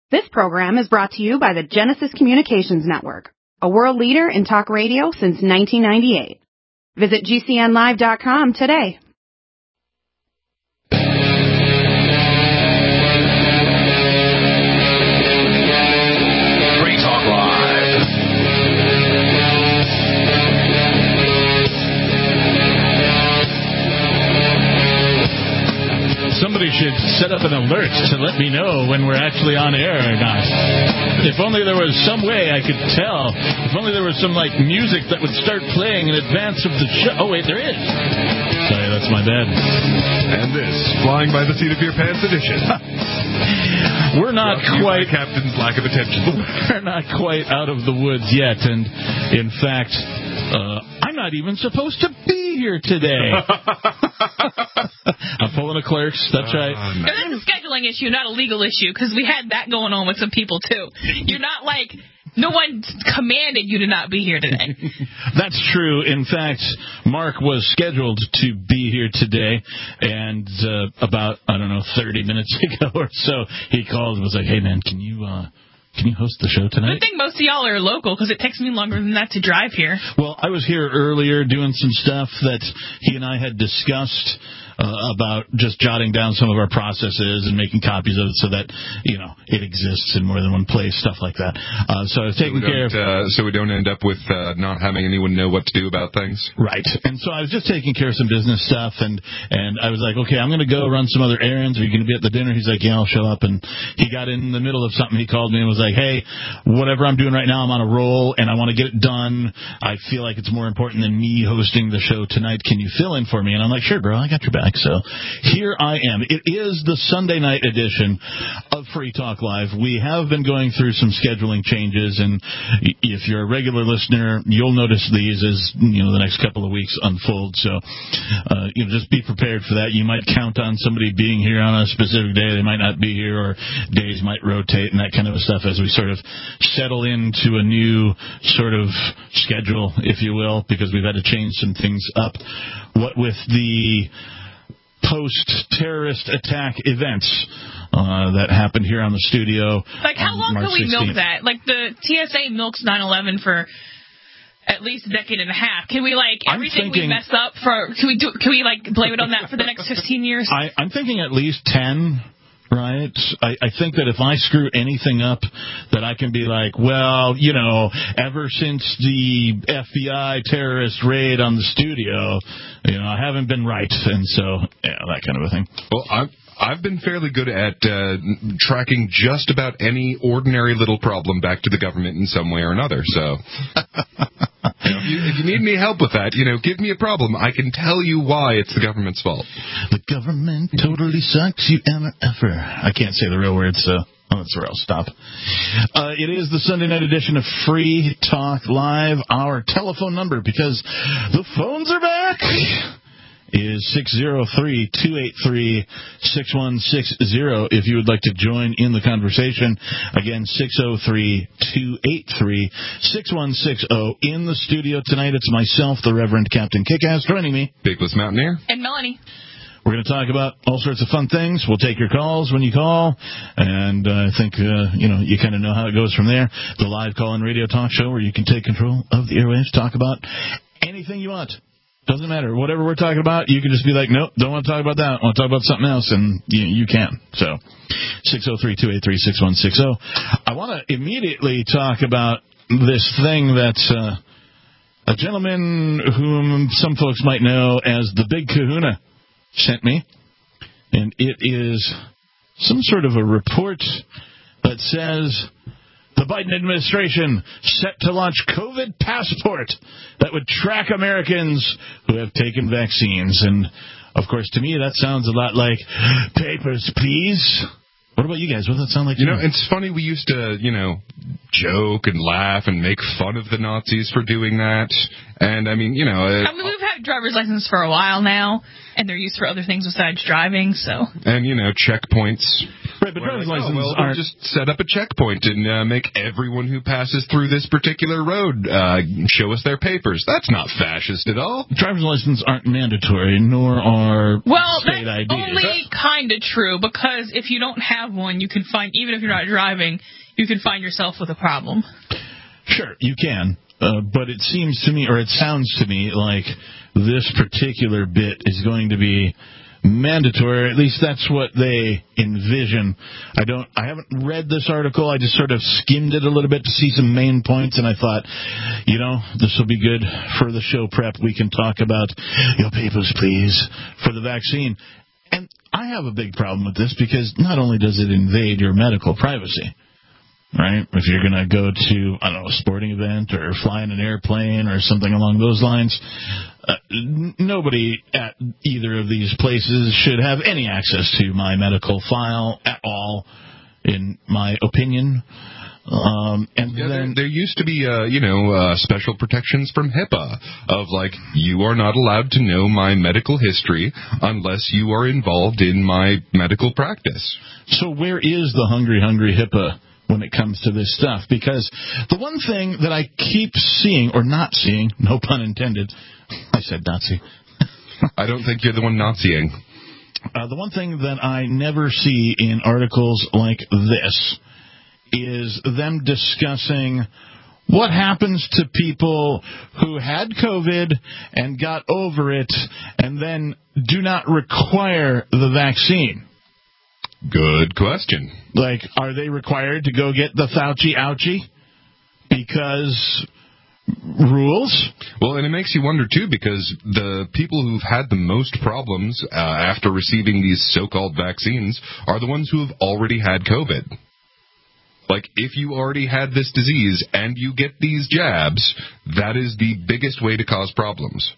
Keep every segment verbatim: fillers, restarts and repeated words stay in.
This program is brought to you by the Genesis Communications Network, a world leader in talk radio since nineteen ninety-eight. Visit G C N live dot com today. Free Talk Live. Somebody should set up an alert to let me know when we're actually on air or not. If only there was some way I could tell. If only there was some, like, music that would start playing in advance of the show. Oh, wait, there is. Sorry, that's my bad. And this, Flying by the Seat of Your Pants edition. We're not quite... Captain's lack of attention. We're not quite out of the woods yet. And, in fact, uh, I'm not even supposed to be here today. I'm pulling a Clerks. That's right. Uh, no. That's a scheduling issue, not a legal issue, because we had that going on with some people, too. You're not like... No one commanded you to not be here today. That's true. In fact, Mark was scheduled to be here today, and uh, about, I don't know, thirty minutes ago or so, he called and was like, hey, man, can you... Uh, Can you host the show tonight? I think most of y'all are local because it takes me longer than that to drive here. Well, I was here earlier doing some stuff that he and I had discussed uh, about just jotting down some of our processes and making copies of it so that, you know, it exists in more than one place, stuff like that. Uh, so I was taking so care of... Uh, so we don't end up with uh, not having anyone know what to do about things? Right. And so I was just taking care of some business stuff, and, and I was like, okay, I'm going to go run some other errands. Are you going to be at the dinner? He's like, yeah, I'll show up. And he got in the middle of something. He called me and was like, hey, whatever I'm doing right now, I'm on a roll, and I want to get it done. I feel like it's more important than me hosting the show tonight. Can you fill in for me? And I'm like, sure, bro, I got your back. So here I am. It is the Sunday night edition of Free Talk Live. We have been going through some scheduling changes, and if you're a regular listener, you'll notice these as, you know, the next couple of weeks unfold. So, uh, you know, just be prepared for that. You might count on somebody being here on a specific day. They might not be here, or days might rotate and that kind of stuff as we sort of settle into a new sort of schedule, if you will, because we've had to change some things up. What with the post-terrorist attack events uh, that happened here on the studio. Like, how long can we milk that? Like, the T S A milks nine eleven for at least a decade and a half. Can we, like, everything thinking, we mess up for, can we do? Can we, like, blame it on that for the next fifteen years? I, I'm thinking at least ten. Right? I, I think that if I screw anything up, that I can be like, well, you know, ever since the F B I terrorist raid on the studio, you know, I haven't been right. And so, yeah, that kind of a thing. Well, I've, I've been fairly good at uh, tracking just about any ordinary little problem back to the government in some way or another. So, you know, if, you, if you need any help with that, you know, give me a problem. I can tell you why it's the government's fault. The government totally sucks, you ever, ever. I can't say the real words, so oh, that's where I'll stop. Uh, it is the Sunday night edition of Free Talk Live. Our telephone number, because the phones are back, is six oh three, two eight three, six one six oh if you would like to join in the conversation. Again, six oh three, two eight three, six one six oh. In the studio tonight, it's myself, the Reverend Captain Kickass, joining me, Bigless Mountaineer, and Melanie. We're going to talk about all sorts of fun things. We'll take your calls when you call, and uh, I think, uh, you know, you kind of know how it goll from there. The live call-in radio talk show where you can take control of the airwaves, talk about anything you want. Doesn't matter. Whatever we're talking about, you can just be like, nope, don't want to talk about that. I want to talk about something else, and you, you can. So, six oh three, two eight three, six one six oh. I want to immediately talk about this thing that uh, a gentleman whom some folks might know as the Big Kahuna sent me, and it is some sort of a report that says the Biden administration set to launch COVID passport that would track Americans who have taken vaccines. And, of course, to me, that sounds a lot like papers, please. What about you guys? What does that sound like? You know, it's funny. We used to, you know, joke and laugh and make fun of the Nazis for doing that. And, I mean, you know... Uh, I mean, we've had driver's license for a while now, and they're used for other things besides driving, so... And, you know, checkpoints. Right, but driver's like, licenses oh, well, aren't... we'll just set up a checkpoint and uh, make everyone who passes through this particular road uh, show us their papers. That's not fascist at all. Driver's licenses aren't mandatory, nor are well, state that's I Ds. only kind of true, because if you don't have one, you can find, even if you're not driving, you can find yourself with a problem. Sure, you can. Uh, but it seems to me, or it sounds to me, like this particular bit is going to be mandatory. At least that's what they envision. I don't. I haven't read this article. I just sort of skimmed it a little bit to see some main points, and I thought, you know, this will be good for the show prep. We can talk about your papers, please, for the vaccine. And I have a big problem with this because not only does it invade your medical privacy, right? If you're going to go to, I don't know, a sporting event or fly in an airplane or something along those lines, uh, n- nobody at either of these places should have any access to my medical file at all, in my opinion. Um, and yeah, then there, there used to be, uh, you know, uh, special protections from HIPAA of like, you are not allowed to know my medical history unless you are involved in my medical practice. So where is the hungry, hungry HIPAA when it comes to this stuff? Because the one thing that I keep seeing, or not seeing, no pun intended, I said Nazi. I don't think you're the one Naziing. Uh, the one thing that I never see in articles like this is them discussing what happens to people who had COVID and got over it and then do not require the vaccine. Good question. Like, are they required to go get the Fauci ouchie? Because rules? Well, and it makes you wonder, too, because the people who've had the most problems uh, after receiving these so-called vaccines are the ones who have already had COVID. Like, if you already had this disease and you get these jabs, that is the biggest way to cause problems.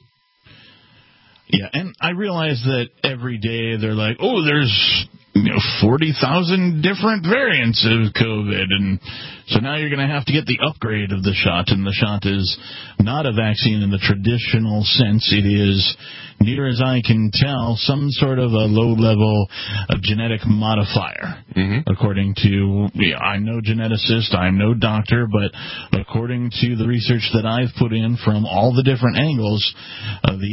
Yeah, and I realize that every day they're like, oh, there's, you know, forty thousand different variants of COVID, and so now you're going to have to get the upgrade of the shot, and the shot is not a vaccine in the traditional sense. It is, near as I can tell, some sort of a low-level uh, genetic modifier, mm-hmm. according to, yeah, I'm no geneticist, I'm no doctor, but according to the research that I've put in from all the different angles, uh, the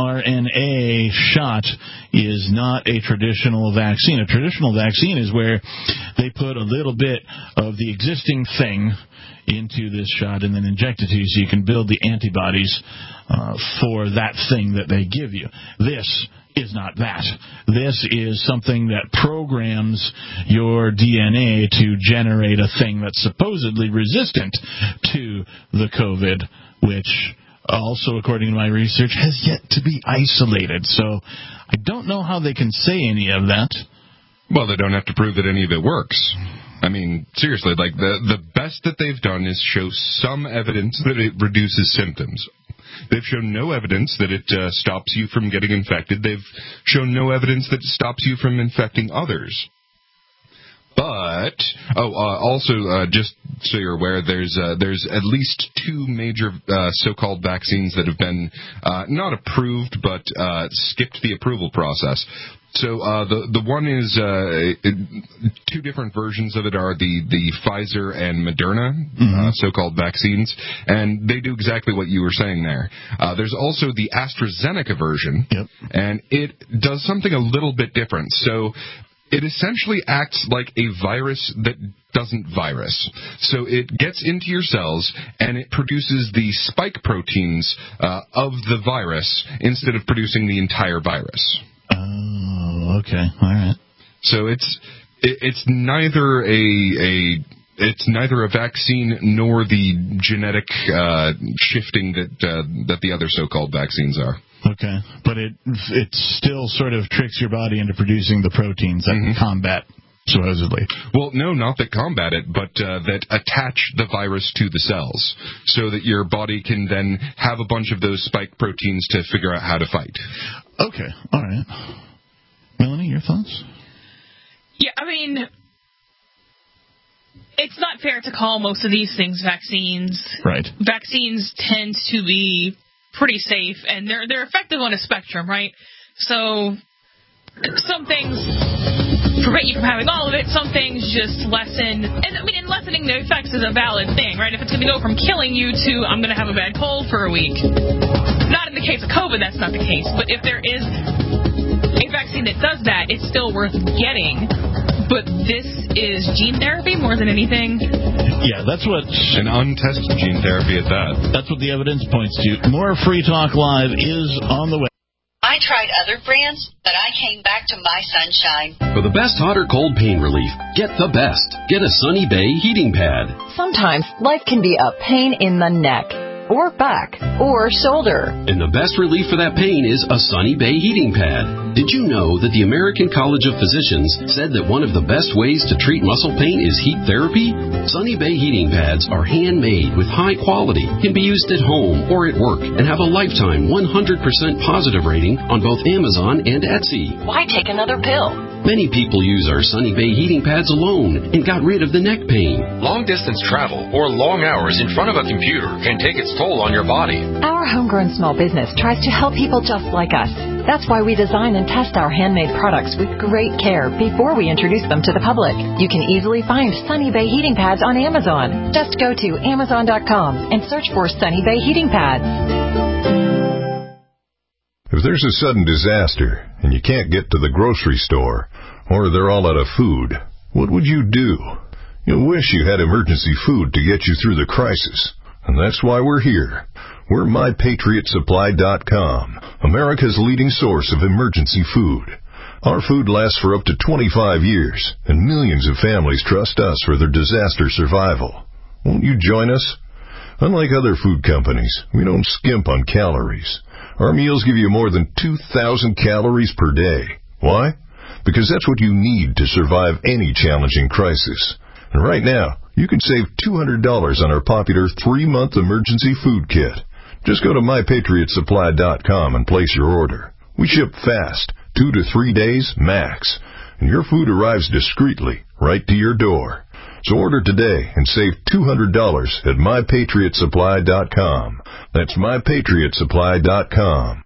mRNA shot is not a traditional vaccine. A traditional vaccine is where they put a little bit of the existing thing into this shot and then inject it to you so you can build the antibodies uh, for that thing that they give you. This is not that. This is something that programs your D N A to generate a thing that's supposedly resistant to the COVID, which also, according to my research, has yet to be isolated. So I don't know how they can say any of that. Well, they don't have to prove that any of it works. I mean, seriously, like the, the best that they've done is show some evidence that it reduces symptoms. They've shown no evidence that it uh, stops you from getting infected. They've shown no evidence that it stops you from infecting others. But, oh, uh, also, uh, just so you're aware, there's uh, there's at least two major uh, so-called vaccines that have been uh, not approved, but uh, skipped the approval process. So uh, the the one is uh, two different versions of it are the, the Pfizer and Moderna mm-hmm. uh, so-called vaccines, and they do exactly what you were saying there. Uh, there's also the AstraZeneca version, yep. and it does something a little bit different. So it essentially acts like a virus that doesn't virus. So it gets into your cells, and it produces the spike proteins uh, of the virus instead of producing the entire virus. Oh, okay, all right. So it's it, it's neither a a it's neither a vaccine nor the genetic uh, shifting that uh, that the other so-called vaccines are. Okay, but it it still sort of tricks your body into producing the proteins that mm-hmm. combat, supposedly. Well, no, not that combat it, but uh, that attach the virus to the cells, so that your body can then have a bunch of those spike proteins to figure out how to fight. Okay, all right. Melanie, your thoughts? Yeah, I mean, it's not fair to call most of these things vaccines. Right. Vaccines tend to be pretty safe, and they're they're effective on a spectrum, right? So some things prevent you from having all of it. Some things just lessen, and I mean, and lessening the effects is a valid thing, right? If it's going to go from killing you to I'm going to have a bad cold for a week. Not in the case of COVID, that's not the case. But if there is a vaccine that does that, it's still worth getting. But this is gene therapy more than anything. Yeah, that's what... An untested gene therapy at that. That's what the evidence points to. More Free Talk Live is on the way. I tried other brands, but I came back to My Sunshine. For the best hot or cold pain relief, get the best. Get a Sunny Bay heating pad. Sometimes life can be a pain in the neck, or back, or shoulder. And the best relief for that pain is a Sunny Bay heating pad. Did you know that the American College of Physicians said that one of the best ways to treat muscle pain is heat therapy? Sunny Bay heating pads are handmade with high quality, can be used at home or at work, and have a lifetime one hundred percent positive rating on both Amazon and Etsy. Why take another pill? Many people use our Sunny Bay heating pads alone and got rid of the neck pain. Long-distance travel or long hours in front of a computer can take its toll on your body. Our homegrown small business tries to help people just like us. That's why we design and test our handmade products with great care before we introduce them to the public. You can easily find Sunny Bay heating pads on Amazon. Just go to amazon dot com and search for Sunny Bay heating pads. If there's a sudden disaster and you can't get to the grocery store, or they're all out of food, what would you do? You'll wish you had emergency food to get you through the crisis. And that's why we're here. We're my patriot supply dot com, America's leading source of emergency food. Our food lasts for up to twenty-five years, and millions of families trust us for their disaster survival. Won't you join us? Unlike other food companies, we don't skimp on calories. Our meals give you more than two thousand calories per day. Why? Because that's what you need to survive any challenging crisis. And right now, you can save two hundred dollars on our popular three-month emergency food kit. Just go to my patriot supply dot com and place your order. We ship fast, two to three days max, and your food arrives discreetly right to your door. So order today and save two hundred dollars at my patriot supply dot com. That's my patriot supply dot com.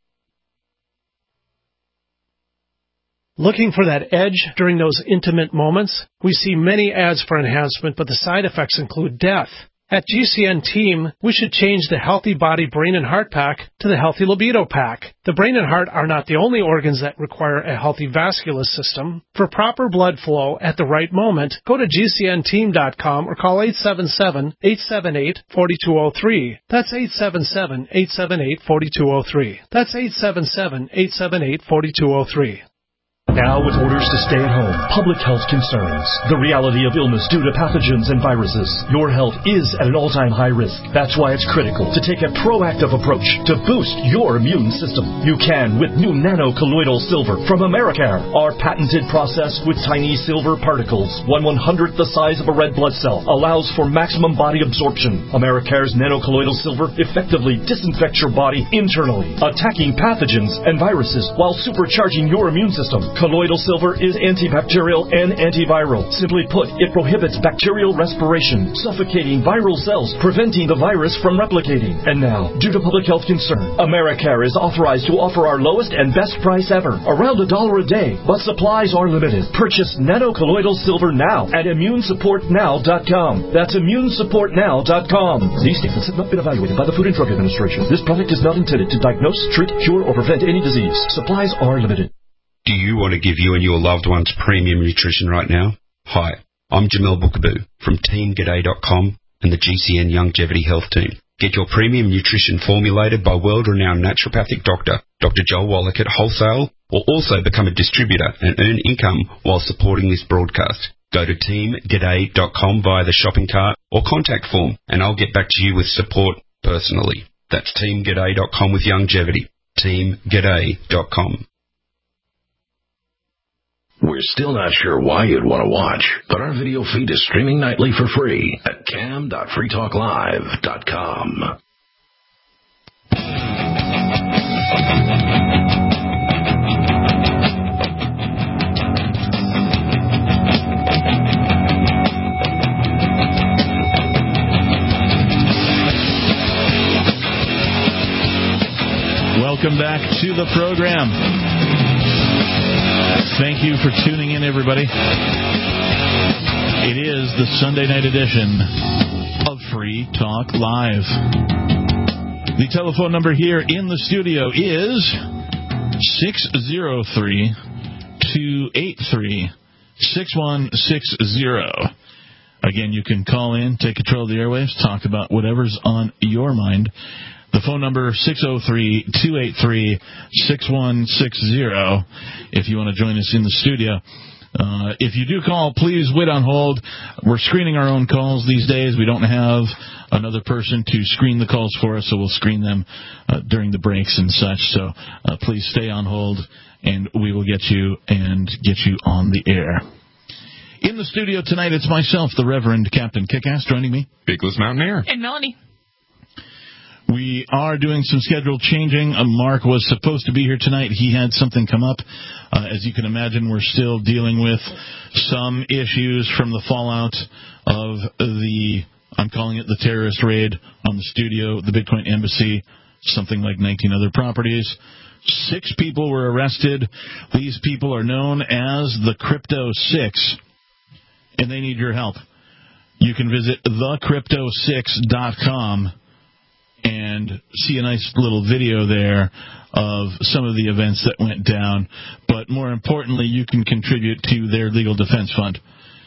Looking for that edge during those intimate moments? We see many ads for enhancement, but the side effects include death. At G C N Team, we should change the Healthy Body, Brain, and Heart Pack to the Healthy Libido Pack. The brain and heart are not the only organs that require a healthy vascular system. For proper blood flow at the right moment, go to G C N team dot com or call eight seven seven, eight seven eight, four two zero three. That's eight seven seven, eight seven eight, four two zero three. That's eight seven seven, eight seven eight, four two zero three. Now with orders to stay at home, public health concerns, the reality of illness due to pathogens and viruses, your health is at an all-time high risk. That's why it's critical to take a proactive approach to boost your immune system. You can with new nano-colloidal silver from Americare. Our patented process with tiny silver particles, one one-hundredth the size of a red blood cell, allows for maximum body absorption. Americare's nano-colloidal silver effectively disinfects your body internally, attacking pathogens and viruses while supercharging your immune system. Colloidal silver is antibacterial and antiviral. Simply put, it prohibits bacterial respiration, suffocating viral cells, preventing the virus from replicating. And now, due to public health concern, Americare is authorized to offer our lowest and best price ever, around a dollar a day, but supplies are limited. Purchase nano-colloidal silver now at immune support now dot com. That's immune support now dot com. These statements have not been evaluated by the Food and Drug Administration. This product is not intended to diagnose, treat, cure, or prevent any disease. Supplies are limited. Do you want to give you and your loved ones premium nutrition right now? Hi, I'm Jamel Bookaboo from team g'day dot com and the G C N Longevity Health Team. Get your premium nutrition formulated by world-renowned naturopathic doctor, Doctor Joel Wallach at wholesale, or also become a distributor and earn income while supporting this broadcast. Go to team g'day dot com via the shopping cart or contact form, and I'll get back to you with support personally. That's team g'day dot com with longevity. team g'day dot com. We're still not sure why you'd want to watch, but our video feed is streaming nightly for free at cam dot free talk live dot com. Welcome back to the program. Thank you for tuning in, everybody. It is the Sunday night edition of Free Talk Live. The telephone number here in the studio is six oh three, two eight three, six one six zero. Again, you can call in, take control of the airwaves, talk about whatever's on your mind. The phone number, six oh three, two eight three, six one six zero, if you want to join us in the studio. Uh, if you do call, please wait on hold. We're screening our own calls these days. We don't have another person to screen the calls for us, so we'll screen them uh, during the breaks and such. So uh, please stay on hold, and we will get you and get you on the air. In the studio tonight, it's myself, the Reverend Captain Kickass, joining me. Bigless Mountaineer. And Melanie. We are doing some schedule changing. Uh, Mark was supposed to be here tonight. He had something come up. Uh, as you can imagine, we're still dealing with some issues from the fallout of the, I'm calling it the terrorist raid on the studio, the Bitcoin Embassy, something like nineteen other properties. Six people were arrested. These people are known as the Crypto Six, and they need your help. You can visit the crypto six dot com and see a nice little video there of some of the events that went down. But more importantly, you can contribute to their legal defense fund.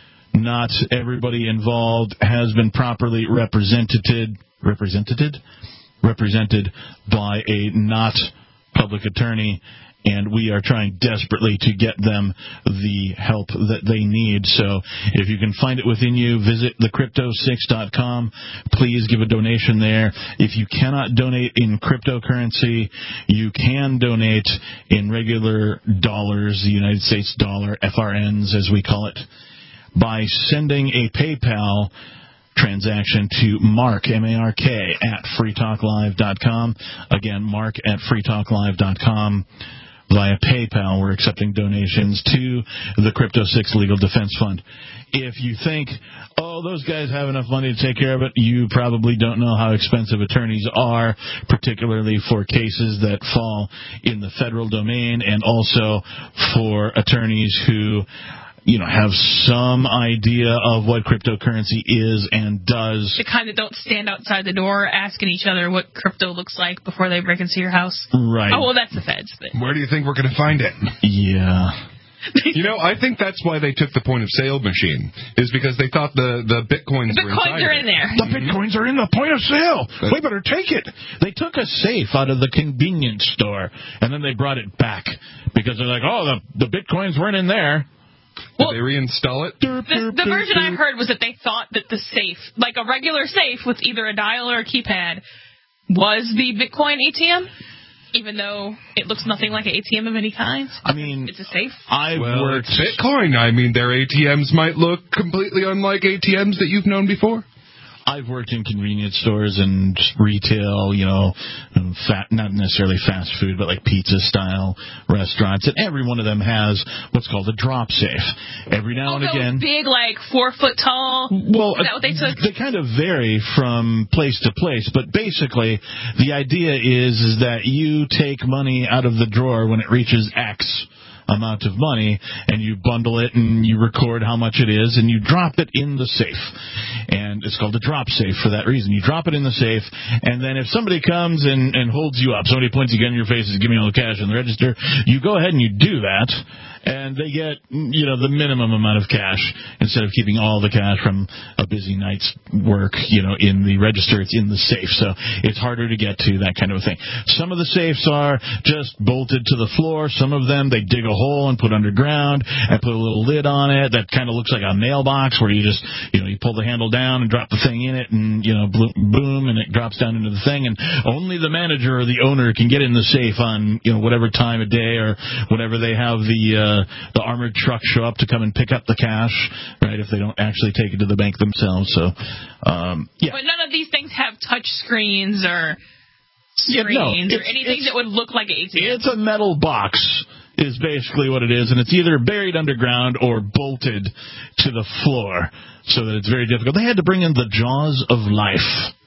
Not everybody involved has been properly represented, represented, represented by a not public attorney, and we are trying desperately to get them the help that they need. So if you can find it within you, visit the crypto six dot com. Please give a donation there. If you cannot donate in cryptocurrency, you can donate in regular dollars, the United States dollar, F R Ns as we call it, by sending a PayPal transaction to Mark, M A R K, at free talk live dot com. Again, Mark at free talk live dot com. Via PayPal, we're accepting donations to the Crypto Six Legal Defense Fund. If you think, oh, those guys have enough money to take care of it, you probably don't know how expensive attorneys are, particularly for cases that fall in the federal domain, and also for attorneys who, you know, have some idea of what cryptocurrency is and does. The kind that don't stand outside the door asking each other what crypto looks like before they break into your house. Right. Oh, well, that's the feds. But. Where do you think we're going to find it? Yeah. You know, I think that's why they took the point of sale machine, is because they thought the, the bitcoins, the were bitcoins inside are it. in there. The bitcoins are in the point of sale. We better take it. They took a safe out of the convenience store, and then they brought it back because they're like, oh, the, the bitcoins weren't in there. Well, Did they reinstall it? The, the version I heard was that they thought that the safe, like a regular safe with either a dial or a keypad, was the Bitcoin A T M, even though it looks nothing like an A T M of any kind. I mean, it's a safe. I've well, worked it's Bitcoin. I mean, their A T Ms might look completely unlike A T Ms that you've known before. I've worked in convenience stores and retail, you know, fat, not necessarily fast food, but like pizza-style restaurants, and every one of them has what's called a drop safe. Every now oh, and again, big, like four foot tall. Well, is that what they took? They kind of vary from place to place, but basically, the idea is is that you take money out of the drawer when it reaches X amount of money, and you bundle it and you record how much it is, and you drop it in the safe. And it's called a drop safe for that reason. You drop it in the safe, and then if somebody comes and, and holds you up, somebody points a gun in your face and says, give me all the cash in the register, you go ahead and you do that, and they get, you know, the minimum amount of cash instead of keeping all the cash from a busy night's work, you know, in the register. It's in the safe, so it's harder to get to, that kind of a thing. Some of the safes are just bolted to the floor. Some of them, they dig a hole and put underground and put a little lid on it that kind of looks like a mailbox where you just, you know, you pull the handle down and drop the thing in it, and, you know, boom, and it drops down into the thing, and only the manager or the owner can get in the safe on, you know, whatever time of day or whenever they have the uh, the armored truck show up to come and pick up the cash, right, if they don't actually take it to the bank themselves. So, um, yeah. But none of these things have touch screens or yeah, screens no, or anything that would look like an A T M. It's a metal box is basically what it is, and it's either buried underground or bolted to the floor so that it's very difficult. They had to bring in the jaws of life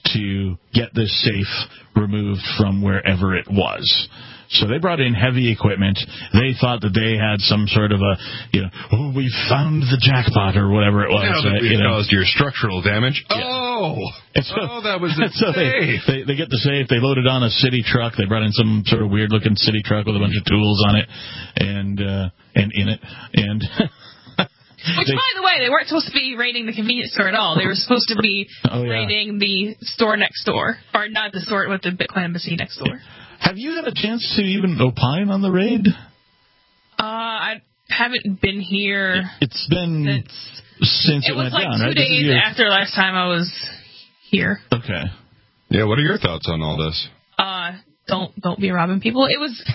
to get this safe removed from wherever it was. So they brought in heavy equipment. They thought that they had some sort of a, you know, oh, we found the jackpot or whatever it was. Now that uh, we've you know. caused your structural damage. Yeah. Oh, so, oh, that was a so they, they, they get the safe. They loaded on a city truck. They brought in some sort of weird-looking city truck with a bunch of tools on it and uh, and in it. And Which, they, by the way, they weren't supposed to be raiding the convenience store at all. They were supposed to be oh, yeah. raiding the store next door. Or not the store, but the Bitcoin embassy next door. Have you had a chance to even opine on the raid? Uh, I haven't been here. It's been since, since it, it went down, right? It was like two days your... after last time I was here. Okay. Yeah, what are your thoughts on all this? Uh, don't don't be robbing people. It was...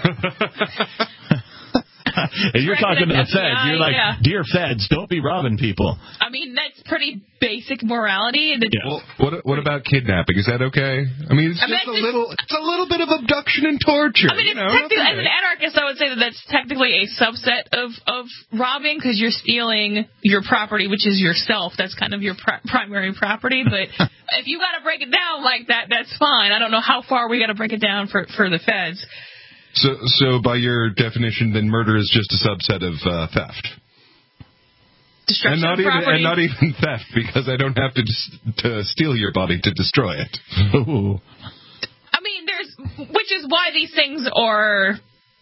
And you're talking to the Feds. You're like, yeah. Dear Feds, don't be robbing people. I mean, that's pretty basic morality. Yeah. Well, what what about kidnapping? Is that okay? I mean, it's I just mean, a it's, little, it's a little bit of abduction and torture. I mean, you it's know, technically, okay. as an anarchist, I would say that that's technically a subset of of robbing because you're stealing your property, which is yourself. That's kind of your pri- primary property. But if you got to break it down like that, that's fine. I don't know how far we got to break it down for for the Feds. So, so by your definition, then murder is just a subset of uh, theft. Destruction and not of even property. and not even theft, because I don't have to to steal your body to destroy it. Ooh. I mean, there's, which is why these things are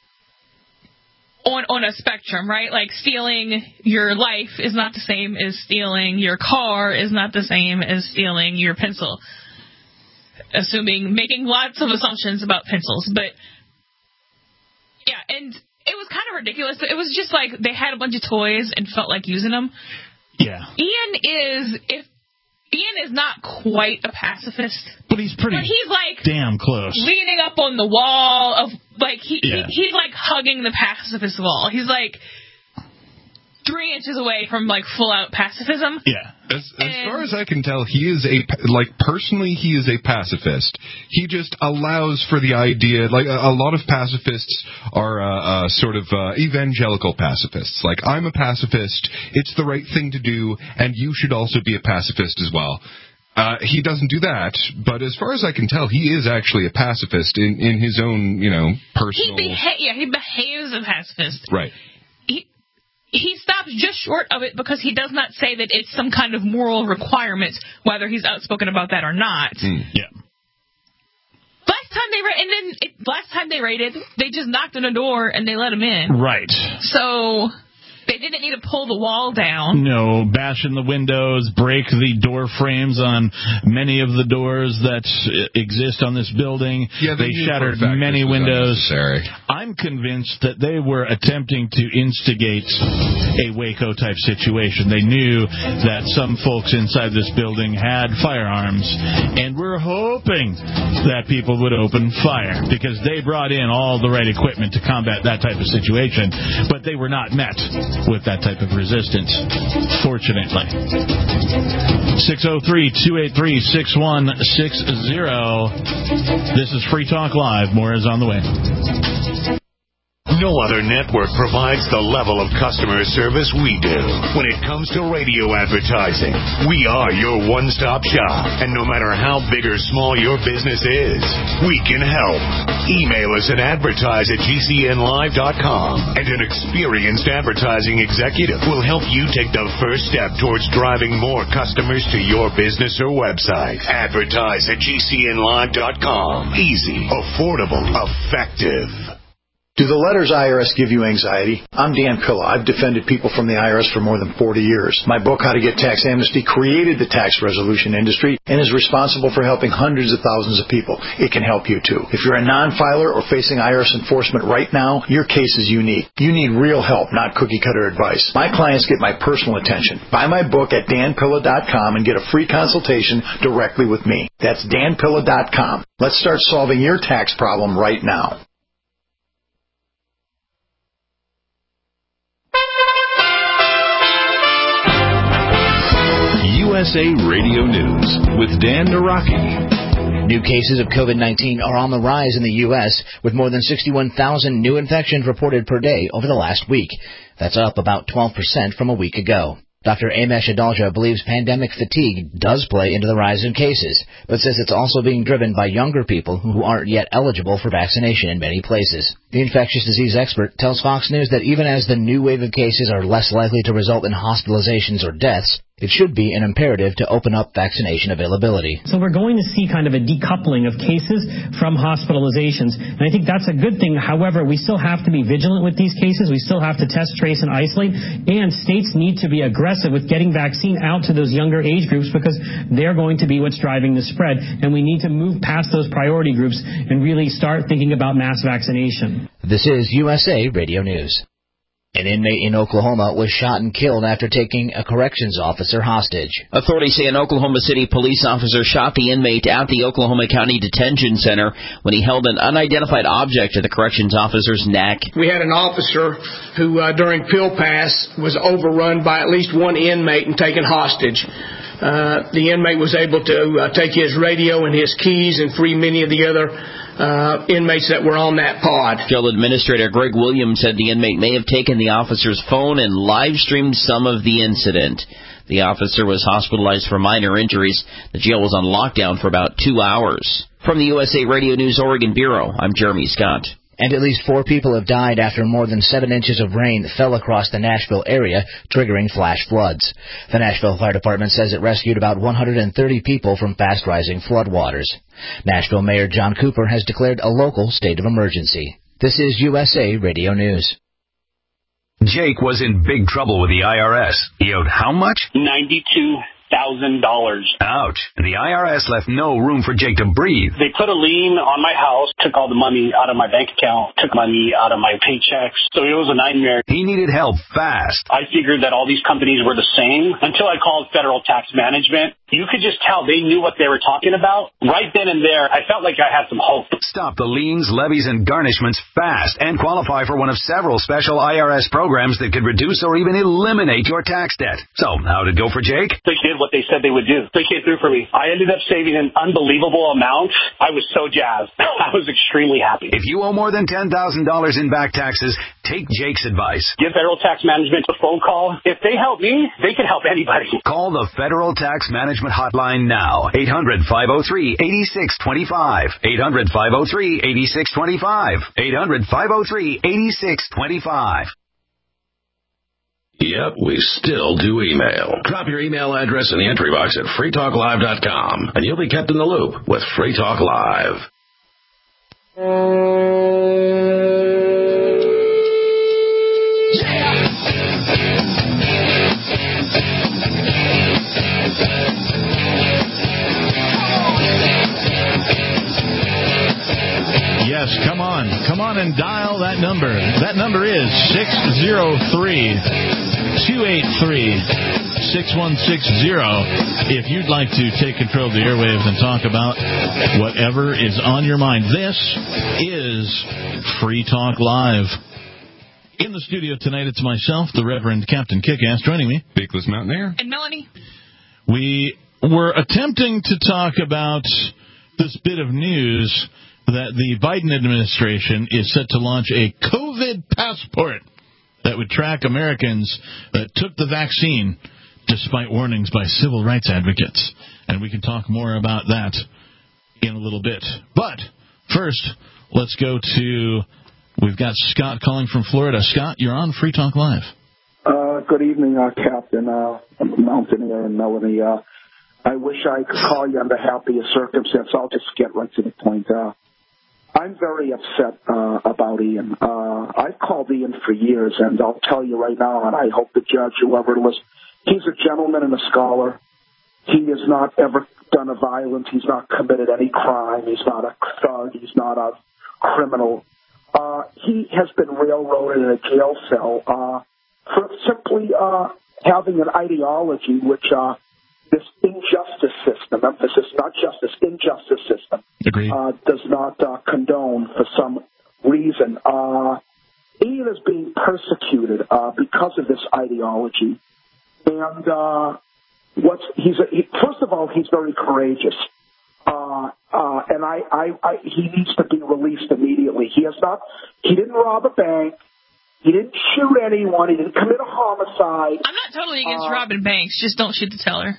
on on a spectrum, right? Like stealing your life is not the same as stealing your car, is not the same as stealing your pencil. Assuming, making lots of assumptions about pencils, but. Yeah, and it was kind of ridiculous. But it was just like they had a bunch of toys and felt like using them. Yeah. Ian is if Ian is not quite a pacifist, but he's pretty. But he's like damn close, leaning up on the wall of like he, yeah. he he's like hugging the pacifist wall. He's like three inches away from like full out pacifism. Yeah. As, as far as I can tell, he is a, like, personally, he is a pacifist. He just allows for the idea, like, a, a lot of pacifists are uh, uh, sort of uh, evangelical pacifists. Like, I'm a pacifist, it's the right thing to do, and you should also be a pacifist as well. Uh, he doesn't do that, but as far as I can tell, he is actually a pacifist in, in his own, you know, personal... He beha- yeah, he behaves as a pacifist. Right. He stops just short of it because he does not say that it's some kind of moral requirement, whether he's outspoken about that or not. Mm, yeah. Last time they ra- and then it, last time they raided, they just knocked on a door and they let him in. Right. So they didn't need to pull the wall down. No, bash in the windows, break the door frames on many of the doors that exist on this building. Yeah, they, they shattered many windows. Unnecessary. I'm convinced that they were attempting to instigate a Waco-type situation. They knew that some folks inside this building had firearms, and we're hoping that people would open fire because they brought in all the right equipment to combat that type of situation, but they were not met with that type of resistance, fortunately. six oh three, two eight three, six one six zero. This is Free Talk Live. More is on the way. No other network provides the level of customer service we do. When it comes to radio advertising, we are your one-stop shop. And no matter how big or small your business is, we can help. Email us at advertise at G C N live dot com, and an experienced advertising executive will help you take the first step towards driving more customers to your business or website. Advertise at G C N live dot com. Easy, affordable, effective. Do the letters I R S give you anxiety? I'm Dan Pilla. I've defended people from the I R S for more than forty years. My book, How to Get Tax Amnesty, created the tax resolution industry and is responsible for helping hundreds of thousands of people. It can help you, too. If you're a non-filer or facing I R S enforcement right now, your case is unique. You need real help, not cookie-cutter advice. My clients get my personal attention. Buy my book at dan pilla dot com and get a free consultation directly with me. That's dan pilla dot com. Let's start solving your tax problem right now. U S A Radio News with Dan Naraki. New cases of COVID nineteen are on the rise in the U S, with more than sixty-one thousand new infections reported per day over the last week. That's up about twelve percent from a week ago. Doctor Amesh Adalja believes pandemic fatigue does play into the rise in cases, but says it's also being driven by younger people who aren't yet eligible for vaccination in many places. The infectious disease expert tells Fox News that even as the new wave of cases are less likely to result in hospitalizations or deaths, it should be an imperative to open up vaccination availability. So we're going to see kind of a decoupling of cases from hospitalizations, and I think that's a good thing. However, we still have to be vigilant with these cases. We still have to test, trace, and isolate, and states need to be aggressive with getting vaccine out to those younger age groups because they're going to be what's driving the spread, and we need to move past those priority groups and really start thinking about mass vaccination. This is U S A Radio News. An inmate in Oklahoma was shot and killed after taking a corrections officer hostage. Authorities say an Oklahoma City police officer shot the inmate at the Oklahoma County Detention Center when he held an unidentified object to the corrections officer's neck. We had an officer who, uh, during Pill Pass, was overrun by at least one inmate and taken hostage. Uh, the inmate was able to uh, take his radio and his keys and free many of the other uh, inmates that were on that pod. Jail Administrator Greg Williams said the inmate may have taken the officer's phone and live-streamed some of the incident. The officer was hospitalized for minor injuries. The jail was on lockdown for about two hours. From the U S A Radio News Oregon Bureau, I'm Jeremy Scott. And at least four people have died after more than seven inches of rain fell across the Nashville area, triggering flash floods. The Nashville Fire Department says it rescued about one hundred thirty people from fast-rising floodwaters. Nashville Mayor John Cooper has declared a local state of emergency. This is U S A Radio News. Jake was in big trouble with the I R S. He owed how much? ninety-two thousand dollars. Ouch. And the I R S left no room for Jake to breathe. They put a lien on my house, took all the money out of my bank account, took money out of my paychecks. So it was a nightmare. He needed help fast. I figured that all these companies were the same until I called Federal Tax Management. You could just tell they knew what they were talking about. Right then and there, I felt like I had some hope. Stop the liens, levies, and garnishments fast and qualify for one of several special I R S programs that could reduce or even eliminate your tax debt. So, how'd it go for Jake? They did what they said they would do. They came through for me. I ended up saving an unbelievable amount. I was so jazzed. I was extremely happy. If you owe more than ten thousand dollars in back taxes, take Jake's advice. Give Federal Tax Management a phone call. If they help me, they can help anybody. Call the Federal Tax Management hotline now. eight hundred, five oh three, eight six two five. eight hundred, five oh three, eight six two five. eight hundred, five oh three, eight six two five. Yep, we still do email. Drop your email address in the entry box at free talk live dot com, and you'll be kept in the loop with Free Talk Live. Yes, come on. Come on and dial that number. That number is six oh three, two eight three, six one six zero. If you'd like to take control of the airwaves and talk about whatever is on your mind. This is Free Talk Live. In the studio tonight, it's myself, the Reverend Captain Kickass, joining me. Beakless Mountaineer. And Melanie. We were attempting to talk about this bit of news that the Biden administration is set to launch a COVID passport that would track Americans that took the vaccine despite warnings by civil rights advocates. And we can talk more about that in a little bit. But first, let's go to, we've got Scott calling from Florida. Scott, you're on Free Talk Live. Uh, good evening, uh, Captain uh, Mountaineer and Melanie. Uh, I wish I could call you under happiest circumstances. I'll just get right to the point. Uh, I'm very upset uh, about Ian. Uh, I've called Ian for years, and I'll tell you right now, and I hope the judge, whoever it was, he's a gentleman and a scholar. He has not ever done a violence. He's not committed any crime. He's not a thug. He's not a criminal. Uh, he has been railroaded in a jail cell uh, for simply uh, having an ideology which uh, this injustice system, emphasis not justice, injustice system, uh, does not uh, condone for some reason. Uh, Ian is being persecuted uh, because of this ideology. And uh, what's he's a, he, first of all, he's very courageous. Uh, uh, and I, I, I, he needs to be released immediately. He has not, he didn't rob a bank. He didn't shoot anyone. He didn't commit a homicide. I'm not totally against uh, Robin Banks. Just don't shoot the teller.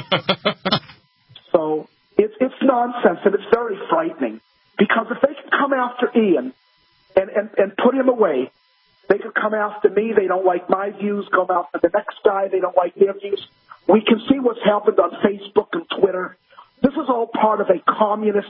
So it's it's nonsense, and it's very frightening. Because if they can come after Ian and, and, and put him away, they could come after me. They don't like my views. Come after the next guy. They don't like their views. We can see what's happened on Facebook and Twitter. This is all part of a communist,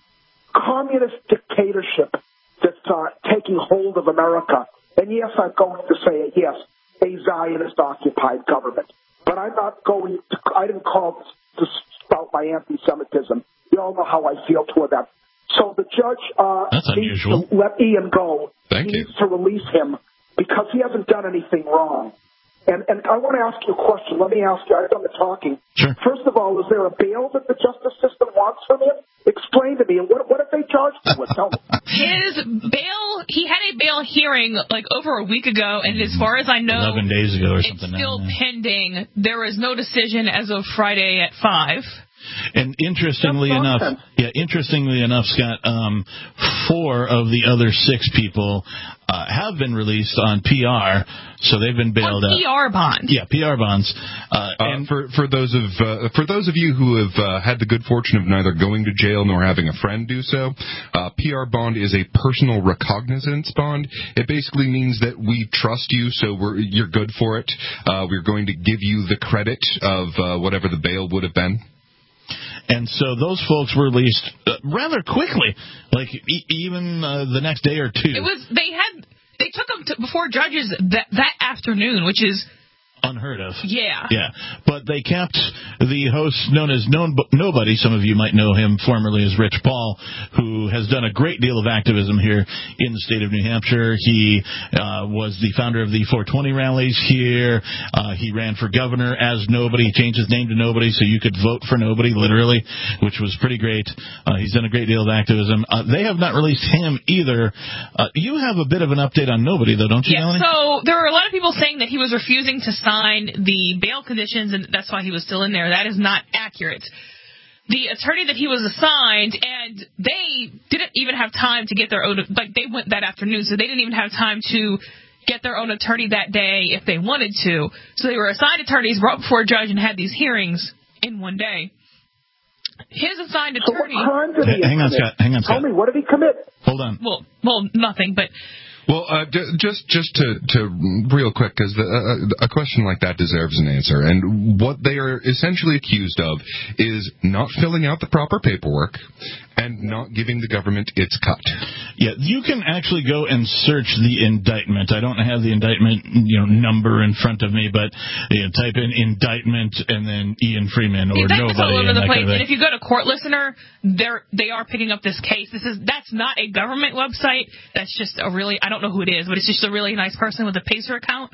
communist dictatorship that's uh, taking hold of America. And yes, I'm going to say it. Yes, a Zionist-occupied government. But I'm not going to. I didn't call this to spout my anti-Semitism. You all know how I feel toward that. So the judge uh, needs to let Ian go. Thank he you. needs to release him because he hasn't done anything wrong. And and I want to ask you a question. Let me ask you. I've done the talking. Sure. First of all, is there a bail that the justice system wants from him? Explain to me. And what what if they charged him with? Tell me. His bail, he had a bail hearing like over a week ago, and as far as I know, eleven days ago or it's something. still now, yeah. pending. There is no decision as of Friday at five. And interestingly enough, yeah, interestingly enough, Scott, um, four of the other six people uh, have been released on P R, so they've been bailed on out. P R bonds. Yeah, P R bonds. Uh, Uh, and for for those of uh, for those of you who have uh, had the good fortune of neither going to jail nor having a friend do so, uh, P R bond is a personal recognizance bond. It basically means that we trust you, so we're you're good for it. Uh, we're going to give you the credit of uh, whatever the bail would have been. And so those folks were released uh, rather quickly, like e- even uh, the next day or two. It was they had they took them to, before judges that that afternoon, which is unheard of. Yeah. Yeah. But they kept the host known as known Nobody. Some of you might know him formerly as Rich Paul, who has done a great deal of activism here in the state of New Hampshire. He uh, was the founder of the four twenty rallies here. Uh, he ran for governor as Nobody. He changed his name to Nobody so you could vote for Nobody, literally, which was pretty great. Uh, he's done a great deal of activism. Uh, they have not released him either. Uh, you have a bit of an update on Nobody, though, don't you, yeah, Melanie? So there were a lot of people saying that he was refusing to sign the bail conditions, and that's why he was still in there. That is not accurate. The attorney that he was assigned, and they didn't even have time to get their own, like they went that afternoon, so they didn't even have time to get their own attorney that day if they wanted to. So they were assigned attorneys, brought before a judge, and had these hearings in one day. His assigned attorney... So what crime did he hang on, Scott. Hang on, Scott. Tell me, what did he commit? Hold on. Well, well, nothing, but... Well, uh, d- just just to, to real quick, because uh, a question like that deserves an answer. And what they are essentially accused of is not filling out the proper paperwork and not giving the government its cut. Yeah, you can actually go and search the indictment. I don't have the indictment, you know, number in front of me, but you know, type in indictment and then Ian Freeman or Indictments Nobody. all over and the that place. kind of And thing. if you go to Court Listener, they're they are picking up this case. This is that's not a government website. That's just a really I don't know who it is, but it's just a really nice person with a Pacer account.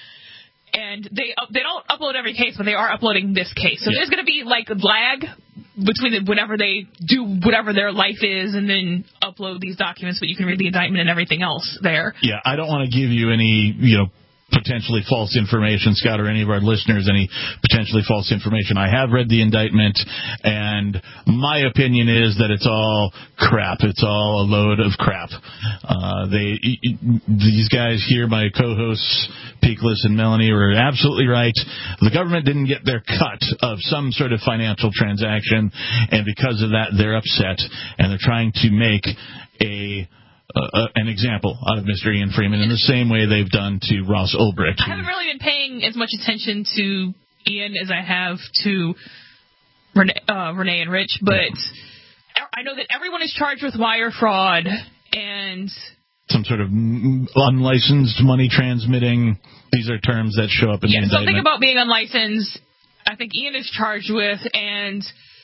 And they they don't upload every case, but they are uploading this case. So Yeah. there's going to be like a lag between the, whenever they do whatever their life is and then upload these documents, but you can read the indictment and everything else there. Yeah, I don't want to give you any, you know, potentially false information, Scott, or any of our listeners, any potentially false information. I have read the indictment, and my opinion is that it's all crap. It's all a load of crap. Uh, they, these guys here, my co-hosts, Peakless and Melanie, were absolutely right. The government didn't get their cut of some sort of financial transaction, and because of that, they're upset, and they're trying to make a Uh, uh, an example out of Mister Ian Freeman in the same way they've done to Ross Ulbricht. I haven't really been paying as much attention to Ian as I have to Renee, uh, Renee and Rich, but yeah. I know that everyone is charged with wire fraud and some sort of unlicensed money transmitting. These are terms that show up in yeah, the indictment. Something about being unlicensed, I think Ian is charged with, and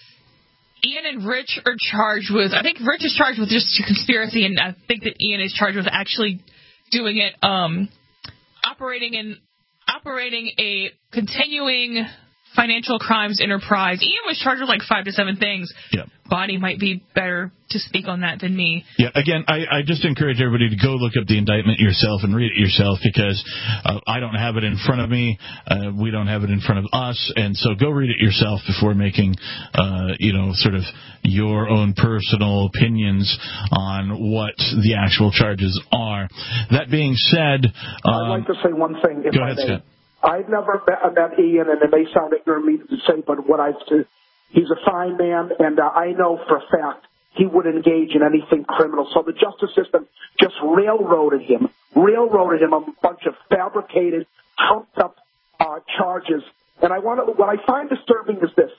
Ian and Rich are charged with, I think Rich is charged with just conspiracy, and I think that Ian is charged with actually doing it, um, operating in, operating a continuing financial crimes enterprise. Ian was charged with like five to seven things. Yeah. Bonnie might be better to speak on that than me. Yeah, again, I, I just encourage everybody to go look up the indictment yourself and read it yourself, because uh, I don't have it in front of me. Uh, we don't have it in front of us. And so go read it yourself before making, uh, you know, sort of your own personal opinions on what the actual charges are. That being said... Um, I'd like to say one thing. If go I ahead, may. Scott. I've never met, met Ian, and it may sound ignorant to say, but what I've he's a fine man, and uh, I know for a fact he would engage in anything criminal. So the justice system just railroaded him, railroaded him a bunch of fabricated, trumped-up uh, charges. And I want to, what I find disturbing is this: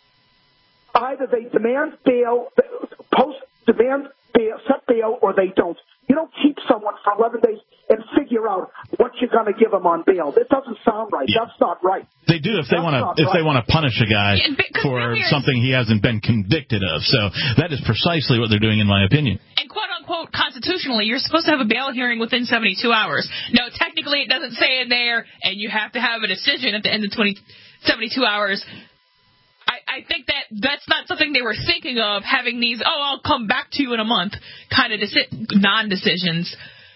either they demand bail, post demand bail, set bail, or they don't. You don't keep someone for eleven days and figure out what you're going to give them on bail. That doesn't sound right. Yeah. That's not right. They do if they want to if right. they want to punish a guy yeah, for something he hasn't been convicted of. So that is precisely what they're doing, in my opinion. And quote unquote constitutionally, you're supposed to have a bail hearing within seventy-two hours. No, technically it doesn't say in there, and you have to have a decision at the end of twenty, seventy-two hours. I, I think that that's not something they were thinking of, having these, oh, I'll come back to you in a month kind of deci- non-decisions.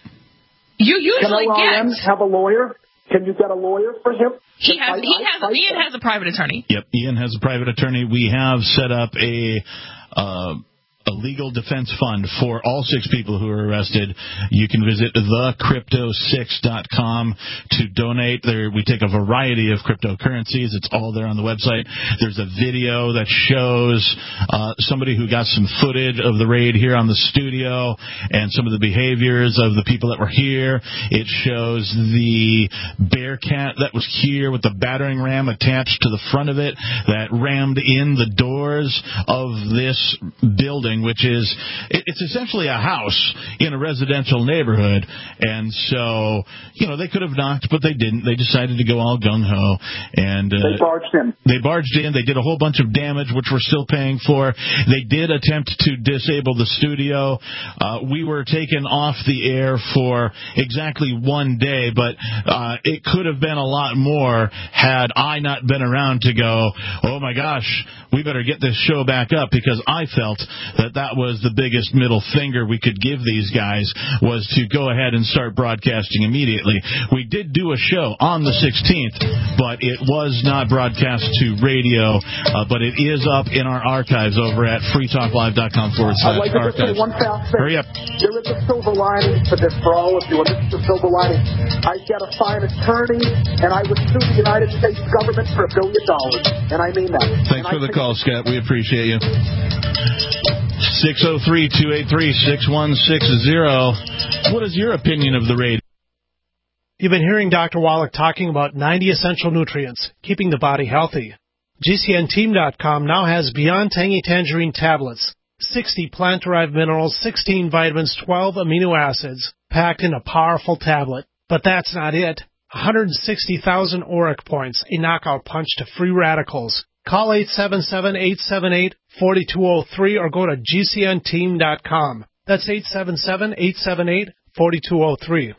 You usually Can O R M get... have a lawyer? Can you get a lawyer for him? He has, I, he I, has, I, Ian I, has a private attorney. Yep, Ian has a private attorney. We have set up a... Uh, a legal defense fund for all six people who are arrested. You can visit the crypto six dot com to donate. There, we take a variety of cryptocurrencies. It's all there on the website. There's a video that shows uh, somebody who got some footage of the raid here on the studio and some of the behaviors of the people that were here. It shows the Bearcat that was here with the battering ram attached to the front of it that rammed in the doors of this building, which is, it's essentially a house in a residential neighborhood. And so, you know, they could have knocked, but they didn't. They decided to go all gung-ho. And uh, they barged in. They barged in. They did a whole bunch of damage, which we're still paying for. They did attempt to disable the studio. Uh, we were taken off the air for exactly one day, but uh, it could have been a lot more had I not been around to go, oh, my gosh, we better get this show back up, because I felt that that was the biggest middle finger we could give these guys, was to go ahead and start broadcasting immediately. We did do a show on the sixteenth, but it was not broadcast to radio, uh, but it is up in our archives over at freetalklive.com forward slash I'd like to archives. just say one fast thing. Hurry up. There is a silver lining to this for all of you, and this is the silver lining. I get a fine attorney, and I would sue the United States government for a billion dollars, and I mean that. Thanks and for I the call, Scott. We appreciate you. six oh three, two eight three, six one six zero. What is your opinion of the raid? You've been hearing Doctor Wallach talking about ninety essential nutrients, keeping the body healthy. G C N team dot com now has Beyond Tangy Tangerine tablets, sixty plant-derived minerals, sixteen vitamins, twelve amino acids, packed in a powerful tablet. But that's not it. one hundred sixty thousand auric points, a knockout punch to free radicals. Call eight seven seven, eight seven eight, four two zero three or go to G C N team dot com. That's eight seven seven, eight seven eight, four two zero three.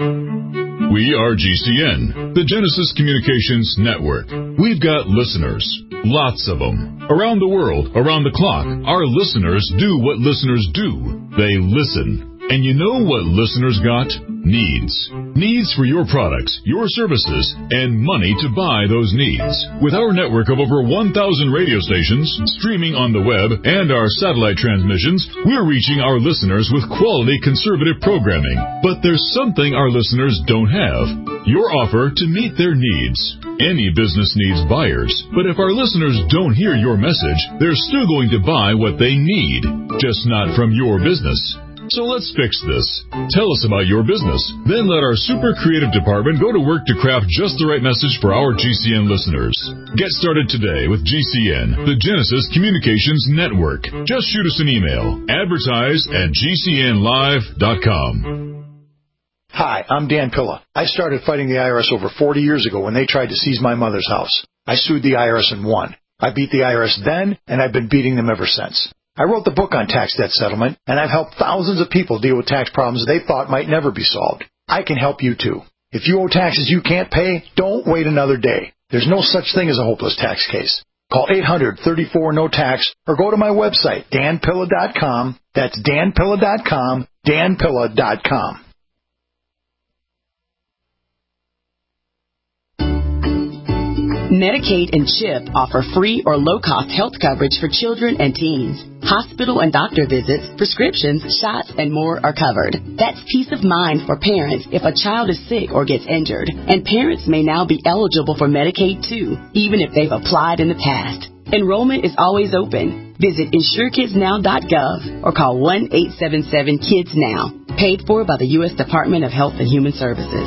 We are G C N, the Genesis Communications Network. We've got listeners, lots of them. Around the world, around the clock, our listeners do what listeners do. They listen. And you know what listeners got? Needs. Needs for your products, your services, and money to buy those needs. With our network of over one thousand radio stations, streaming on the web, and our satellite transmissions, we're reaching our listeners with quality conservative programming. But there's something our listeners don't have. Your offer to meet their needs. Any business needs buyers, but if our listeners don't hear your message, they're still going to buy what they need, just not from your business. So let's fix this. Tell us about your business. Then let our super creative department go to work to craft just the right message for our G C N listeners. Get started today with G C N, the Genesis Communications Network. Just shoot us an email. Advertise at G C N live dot com. Hi, I'm Dan Pilla. I started fighting the I R S over forty years ago when they tried to seize my mother's house. I sued the I R S and won. I beat the I R S then, and I've been beating them ever since. I wrote the book on tax debt settlement, and I've helped thousands of people deal with tax problems they thought might never be solved. I can help you too. If you owe taxes you can't pay, don't wait another day. There's no such thing as a hopeless tax case. Call eight hundred, thirty-four, no tax or go to my website, dan pilla dot com. That's dan pilla dot com, dan pilla dot com. Medicaid and CHIP offer free or low-cost health coverage for children and teens. Hospital and doctor visits, prescriptions, shots, and more are covered. That's peace of mind for parents if a child is sick or gets injured. And parents may now be eligible for Medicaid, too, even if they've applied in the past. Enrollment is always open. Visit insure kids now dot gov or call one eight seven seven kids now. Paid for by the U S Department of Health and Human Services.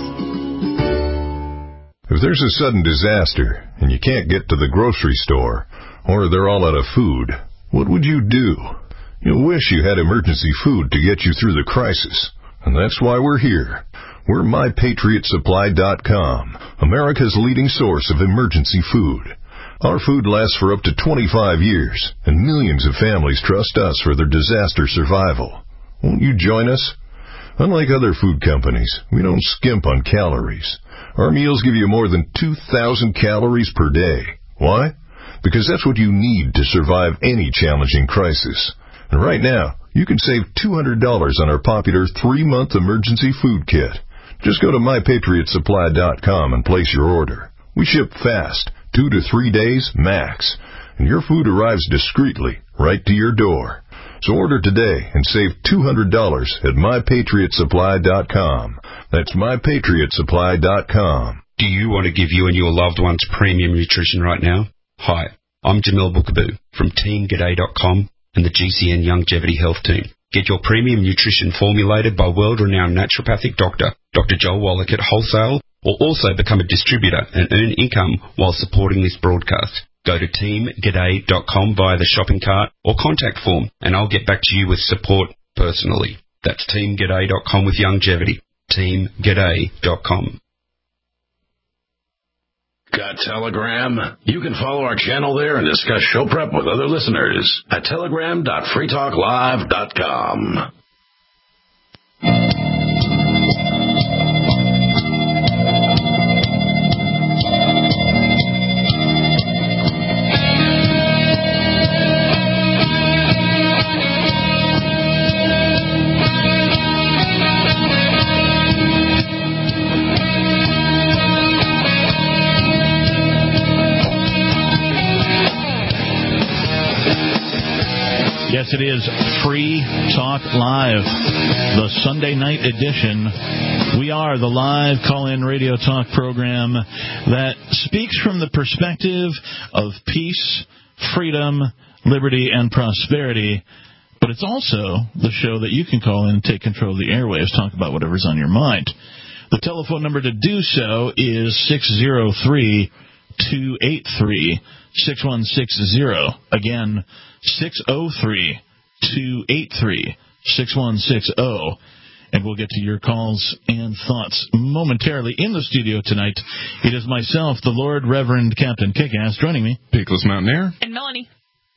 If there's a sudden disaster and you can't get to the grocery store, or they're all out of food, what would you do? You'll wish you had emergency food to get you through the crisis. And that's why we're here. We're my patriot supply dot com, America's leading source of emergency food. Our food lasts for up to twenty-five years, and millions of families trust us for their disaster survival. Won't you join us? Unlike other food companies, we don't skimp on calories. Our meals give you more than two thousand calories per day. Why? Because that's what you need to survive any challenging crisis. And right now, you can save two hundred dollars on our popular three-month emergency food kit. Just go to my patriot supply dot com and place your order. We ship fast, two to three days max, and your food arrives discreetly right to your door. So order today and save two hundred dollars at my patriot supply dot com. That's my patriot supply dot com. Do you want to give you and your loved ones premium nutrition right now? Hi, I'm Jamil Bookaboo from team g'day dot com and the G C N Longevity Health Team. Get your premium nutrition formulated by world-renowned naturopathic doctor, Doctor Joel Wallach at wholesale, or also become a distributor and earn income while supporting this broadcast. Go to team g'day dot com via the shopping cart or contact form, and I'll get back to you with support personally. That's team g'day dot com with longevity. team g'day dot com. Got Telegram? You can follow our channel there and discuss show prep with other listeners at telegram dot free talk live dot com. Yes, it is Free Talk Live, the Sunday night edition. We are the live call-in radio talk program that speaks from the perspective of peace, freedom, liberty, and prosperity. But it's also the show that you can call in and take control of the airwaves, talk about whatever's on your mind. The telephone number to do so is six oh three, two eight three, six one six zero. Again, six oh three, two eight three, six one six zero. And we'll get to your calls and thoughts momentarily. In the studio tonight, it is myself, the Lord Reverend Captain Kickass, joining me. Peakless Mountaineer. And Melanie.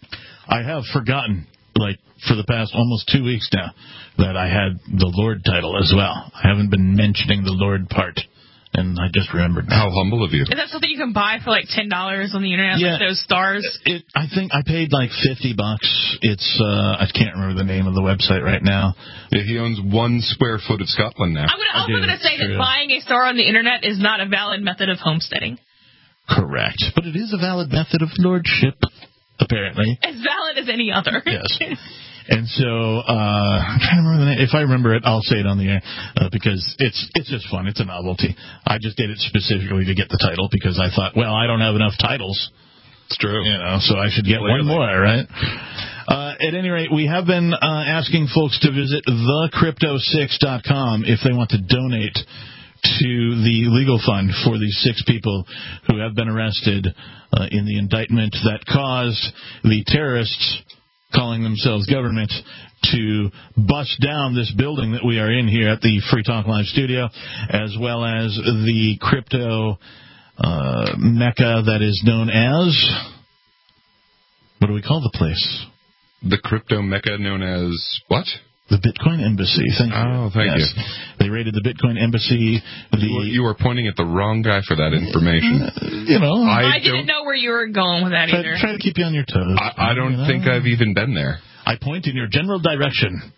I have forgotten, like, for the past almost two weeks now, that I had the Lord title as well. I haven't been mentioning the Lord part. And I just remembered. How humble of you. Is that something you can buy for like ten dollars on the internet, yeah, like those stars? It, I think I paid like fifty bucks. It's, uh, I can't remember the name of the website right now. Yeah, he owns one square foot of Scotland now. I'm gonna, also going to say true. that buying a star on the internet is not a valid method of homesteading. Correct. But it is a valid method of lordship, apparently. As valid as any other. Yes. And so, uh, I'm trying to remember the name. If I remember it, I'll say it on the air, uh, because it's it's just fun. It's a novelty. I just did it specifically to get the title, because I thought, well, I don't have enough titles. It's true. You know, so I should get Clearly. one more, right? Uh, at any rate, we have been uh, asking folks to visit the crypto six dot com if they want to donate to the legal fund for these six people who have been arrested uh, in the indictment that caused the terrorists calling themselves government to bust down this building that we are in here at the Free Talk Live studio, as well as the crypto uh, mecca that is known as, what do we call the place? The crypto mecca known as what? The Bitcoin Embassy. Thank you. Oh, thank yes. you. They raided the Bitcoin Embassy. The, you, were, you were pointing at the wrong guy for that information. Uh, you know, I, I didn't know where you were going with that try, either. Try to keep you on your toes. I, I don't you know? think I've even been there. I point in your general direction.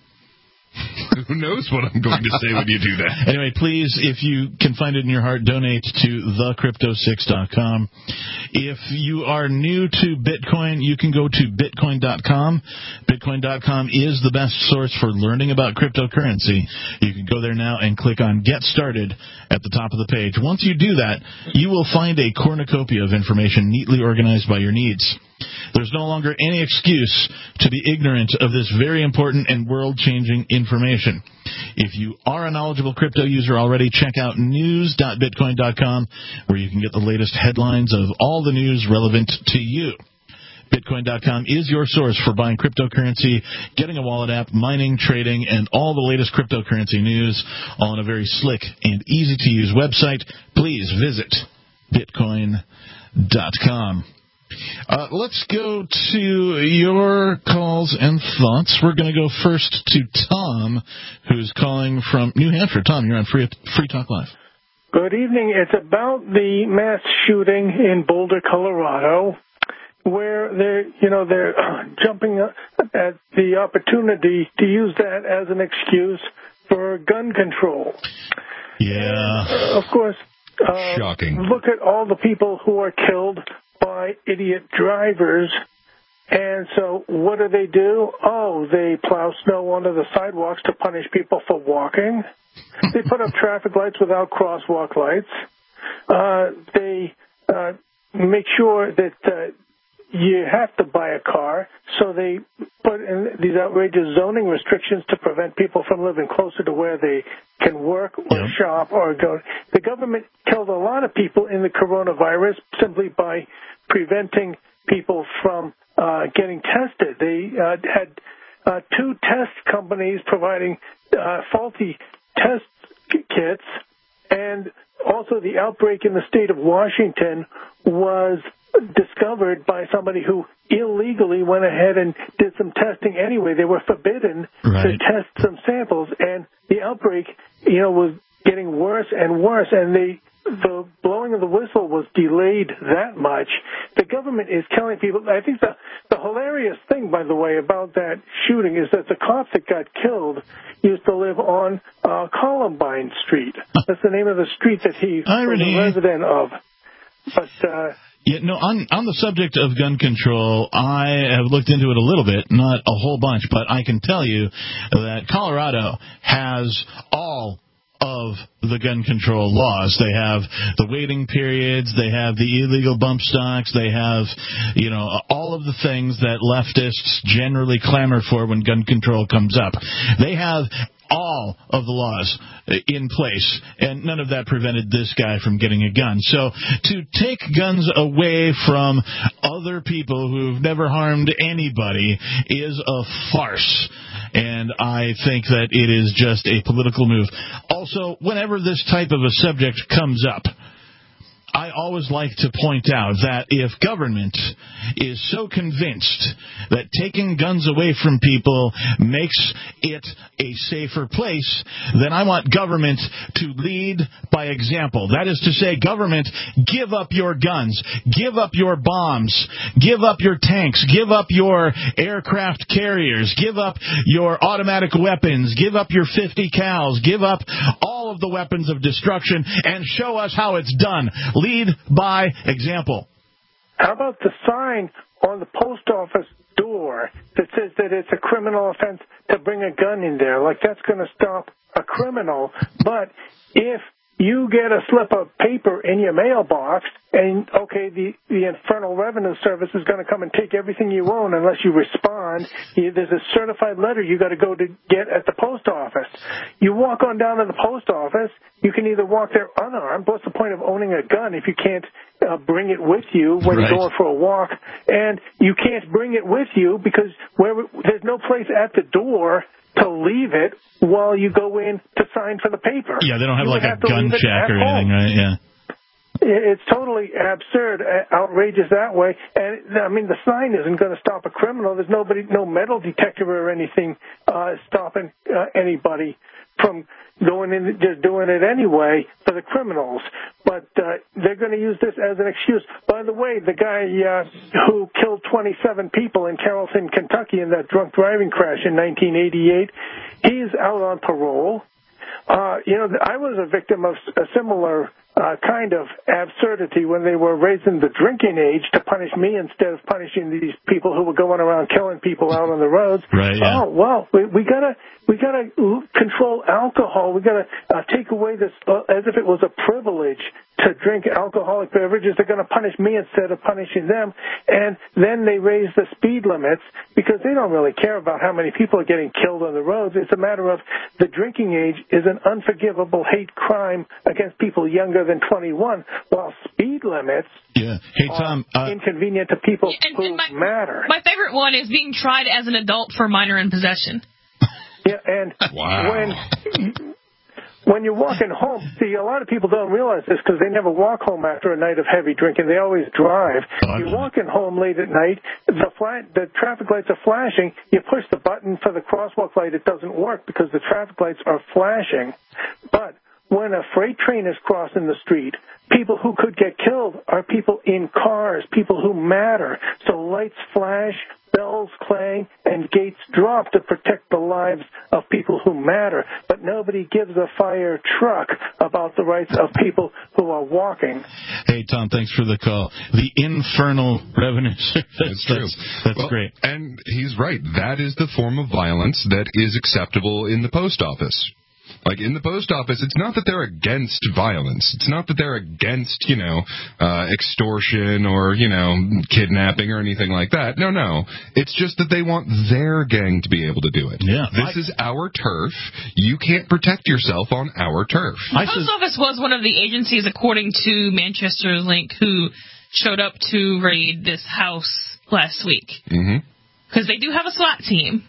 Who knows what I'm going to say when you do that? Anyway, please, if you can find it in your heart, donate to the crypto six dot com. If you are new to Bitcoin, you can go to bitcoin dot com. bitcoin dot com is the best source for learning about cryptocurrency. You can go there now and click on Get Started at the top of the page. Once you do that, you will find a cornucopia of information neatly organized by your needs. There's no longer any excuse to be ignorant of this very important and world-changing information. If you are a knowledgeable crypto user already, check out news dot bitcoin dot com, where you can get the latest headlines of all the news relevant to you. bitcoin dot com is your source for buying cryptocurrency, getting a wallet app, mining, trading, and all the latest cryptocurrency news, all in a very slick and easy-to-use website. Please visit bitcoin dot com. Uh, let's go to your calls and thoughts. We're going to go first to Tom, who's calling from New Hampshire. Tom, you're on Free, Free Talk Live. Good evening. It's about the mass shooting in Boulder, Colorado, where they're, you know, they're jumping at the opportunity to use that as an excuse for gun control. Yeah. Uh, of course. Uh, Shocking. Look at all the people who are killed by idiot drivers. And so what do they do? Oh, they plow snow onto the sidewalks to punish people for walking. They put up traffic lights without crosswalk lights. Uh, they uh, make sure that uh, you have to buy a car, so they put in these outrageous zoning restrictions to prevent people from living closer to where they can work or yep. shop or go. The government killed a lot of people in the coronavirus simply by preventing people from uh, getting tested. They uh, had uh, two test companies providing uh, faulty test kits, and also the outbreak in the state of Washington was discovered by somebody who illegally went ahead and did some testing anyway. They were forbidden right. to test some samples, and the outbreak, you know, was getting worse and worse, and they the blowing of the whistle was delayed that much. The government is killing people. I think the, the hilarious thing, by the way, about that shooting is that the cop that got killed used to live on uh, Columbine Street. That's the name of the street that he Irony. was a resident of. But uh, yeah, no, on, on the subject of gun control, I have looked into it a little bit, not a whole bunch, but I can tell you that Colorado has all of the gun control laws. They have the waiting periods, they have the illegal bump stocks, they have, you know, all of the things that leftists generally clamor for when gun control comes up. They have all of the laws in place, and none of that prevented this guy from getting a gun. So to take guns away from other people who've never harmed anybody is a farce, and I think that it is just a political move. Also, whenever this type of a subject comes up, I always like to point out that if government is so convinced that taking guns away from people makes it a safer place, then I want government to lead by example. That is to say, government, give up your guns, give up your bombs, give up your tanks, give up your aircraft carriers, give up your automatic weapons, give up your fifty cals, give up all of the weapons of destruction, and show us how it's done. Lead by example. How about the sign on the post office door that says that it's a criminal offense to bring a gun in there? Like, that's going to stop a criminal. But if you get a slip of paper in your mailbox and, okay, the, the Internal Revenue Service is going to come and take everything you own unless you respond, you, there's a certified letter you got to go to get at the post office. You walk on down to the post office, you can either walk there unarmed. What's the point of owning a gun if you can't uh, bring it with you when right. you're going for a walk? And you can't bring it with you because where there's no place at the door to leave it while you go in to sign for the paper. Yeah, they don't have you like a have gun check or anything, home. right? Yeah. It's totally absurd, outrageous that way. And, I mean, the sign isn't going to stop a criminal. There's nobody, no metal detector or anything uh, stopping uh, anybody from going in, just doing it anyway for the criminals. But uh, they're going to use this as an excuse. By the way, the guy uh, who killed twenty-seven people in Carrollton, Kentucky in that drunk driving crash in nineteen eighty-eight, he's out on parole. Uh, you know, I was a victim of a similar uh, kind of absurdity when they were raising the drinking age to punish me instead of punishing these people who were going around killing people out on the roads. Right, yeah. Oh, well, we, we gotta we gotta control alcohol. We gotta uh, take away this uh, as if it was a privilege to drink alcoholic beverages. They're going to punish me instead of punishing them. And then they raise the speed limits because they don't really care about how many people are getting killed on the roads. It's a matter of the drinking age is an unforgivable hate crime against people younger than twenty-one, while speed limits yeah. hey, Tom, are uh, inconvenient to people and, who and my, matter. My favorite one is being tried as an adult for minor in possession. Yeah, and wow. when... When you're walking home, see, a lot of people don't realize this because they never walk home after a night of heavy drinking. They always drive. You're walking home late at night, the flat, the traffic lights are flashing. You push the button for the crosswalk light, it doesn't work because the traffic lights are flashing. But when a freight train is crossing the street, people who could get killed are people in cars, people who matter. So lights flash, bells clang, and gates drop to protect the lives of people who matter. But nobody gives a fire truck about the rights of people who are walking. Hey, Tom, thanks for the call. The infernal revenue service. That's true. That's, that's well, great. And he's right. That is the form of violence that is acceptable in the post office. Like, in the post office, it's not that they're against violence. It's not that they're against, you know, uh, extortion or, you know, kidnapping or anything like that. No, no. It's just that they want their gang to be able to do it. Yeah. This I, is our turf. You can't protect yourself on our turf. The post office was one of the agencies, according to Manchester Link, who showed up to raid this house last week. Mm-hmm. Because they do have a SWAT team.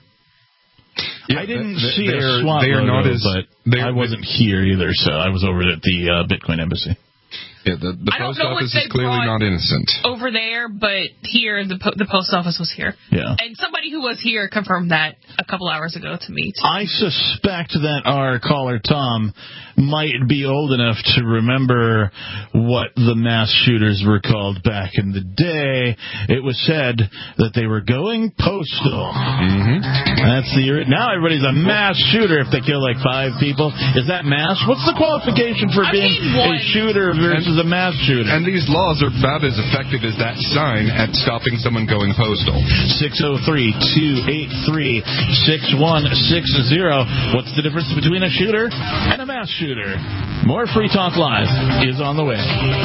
Yeah, I didn't they, see they a are, SWAT they are logo, not as, but I wasn't here either, so I was over at the uh, Bitcoin Embassy. Yeah, the, the post office is clearly not innocent. Over there, but here, the po- the post office was here. Yeah. And somebody who was here confirmed that a couple hours ago to me, too. I suspect that our caller, Tom, might be old enough to remember what the mass shooters were called back in the day. It was said that they were going postal. Mm-hmm. That's the now everybody's a mass shooter if they kill like five people. Is that mass? What's the qualification for I've being a shooter versus and, a mass shooter? And these laws are about as effective as that sign at stopping someone going postal. six oh three, two eight three, six one six zero. What's the difference between a shooter and a mass shooter? More Free Talk Live is on the way.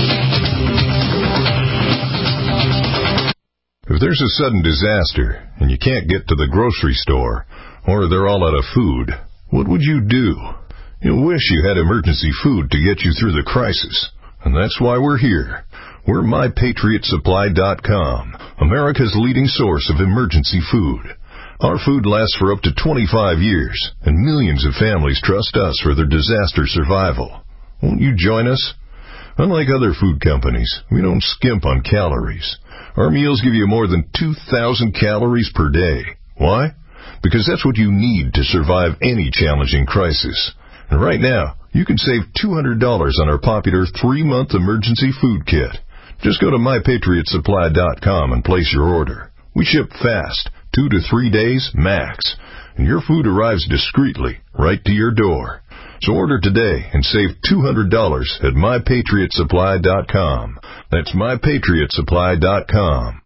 If there's a sudden disaster and you can't get to the grocery store or they're all out of food, what would you do? You wish you had emergency food to get you through the crisis. And that's why we're here. We're my patriot supply dot com, America's leading source of emergency food. Our food lasts for up to twenty-five years, and millions of families trust us for their disaster survival. Won't you join us? Unlike other food companies, we don't skimp on calories. Our meals give you more than two thousand calories per day. Why? Because that's what you need to survive any challenging crisis. And right now, you can save two hundred dollars on our popular three-month emergency food kit. Just go to my patriot supply dot com and place your order. We ship fast, two to three days max, and your food arrives discreetly right to your door. So order today and save two hundred dollars at my patriot supply dot com. That's my patriot supply dot com.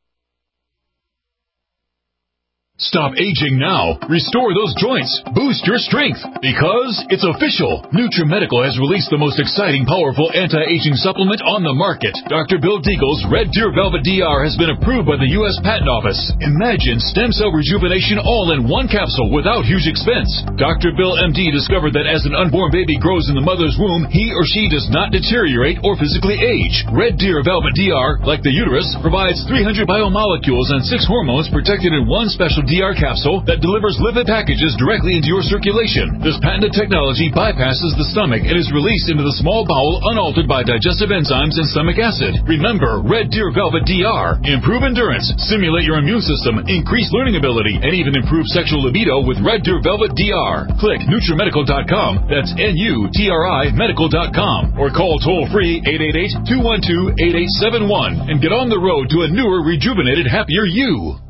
Stop aging now. Restore those joints. Boost your strength. Because it's official. NutriMedical has released the most exciting, powerful anti-aging supplement on the market. Doctor Bill Deagle's Red Deer Velvet D R has been approved by the U S Patent Office. Imagine stem cell rejuvenation all in one capsule without huge expense. Doctor Bill M D discovered that as an unborn baby grows in the mother's womb, he or she does not deteriorate or physically age. Red Deer Velvet D R, like the uterus, provides three hundred biomolecules and six hormones protected in one special Velvet D R capsule that delivers lipid packages directly into your circulation. This patented technology bypasses the stomach and is released into the small bowel unaltered by digestive enzymes and stomach acid. Remember, Red Deer Velvet D R. Improve endurance, stimulate your immune system, increase learning ability, and even improve sexual libido with Red Deer Velvet D R. Click Nutrimedical dot com, that's N U T R I medical dot com, or call toll-free eight eight eight, two one two, eight eight seven one and get on the road to a newer, rejuvenated, happier you.